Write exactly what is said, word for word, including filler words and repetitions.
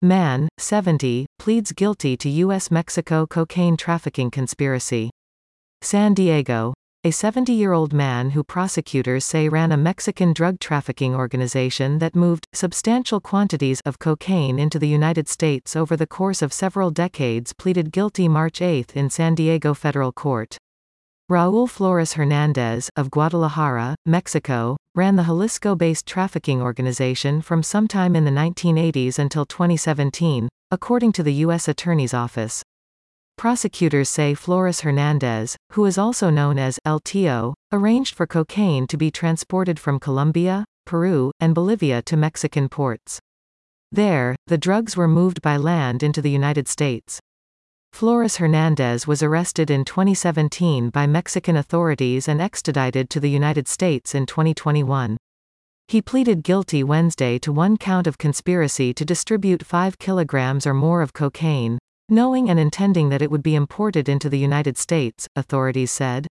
Man, seventy, pleads guilty to U S Mexico cocaine trafficking conspiracy. San Diego. A seventy-year-old man who prosecutors say ran a Mexican drug trafficking organization that moved substantial quantities of cocaine into the United States over the course of several decades pleaded guilty March eighth in San Diego federal court. Raúl Flores Hernández, of Guadalajara, Mexico, ran the Jalisco-based trafficking organization from sometime in the nineteen eighties until twenty seventeen, according to the U S Attorney's Office. Prosecutors say Flores Hernández, who is also known as El Tío, arranged for cocaine to be transported from Colombia, Peru, and Bolivia to Mexican ports. There, the drugs were moved by land into the United States. Flores Hernández was arrested in twenty seventeen by Mexican authorities and extradited to the United States in twenty twenty-one. He pleaded guilty Wednesday to one count of conspiracy to distribute five kilograms or more of cocaine, knowing and intending that it would be imported into the United States, authorities said.